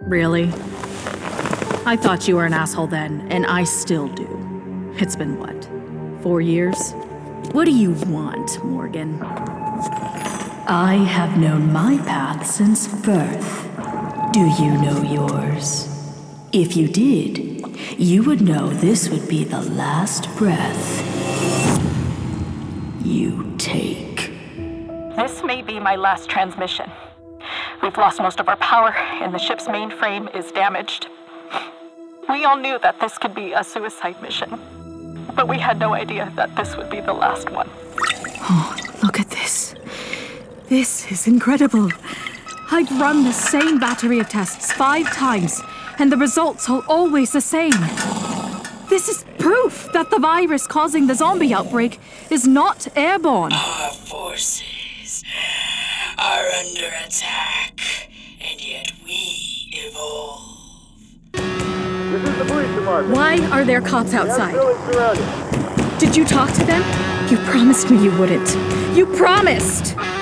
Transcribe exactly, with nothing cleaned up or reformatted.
Really? I thought you were an asshole then, and I still do. It's been what? Four years? What do you want, Morgan? I have known my path since birth. Do you know yours? If you did, you would know this would be the last breath you take. This may be my last transmission. We've lost most of our power, and the ship's mainframe is damaged. We all knew that this could be a suicide mission, but we had no idea that this would be the last one. Oh, look at this. This is incredible. I've run the same battery of tests five times, and the results are always the same. This is proof that the virus causing the zombie outbreak is not airborne. Our forces are under attack, and yet we evolve. This is the police department. Why are there cops outside? Building surrounded. Did you talk to them? You promised me you wouldn't. You promised!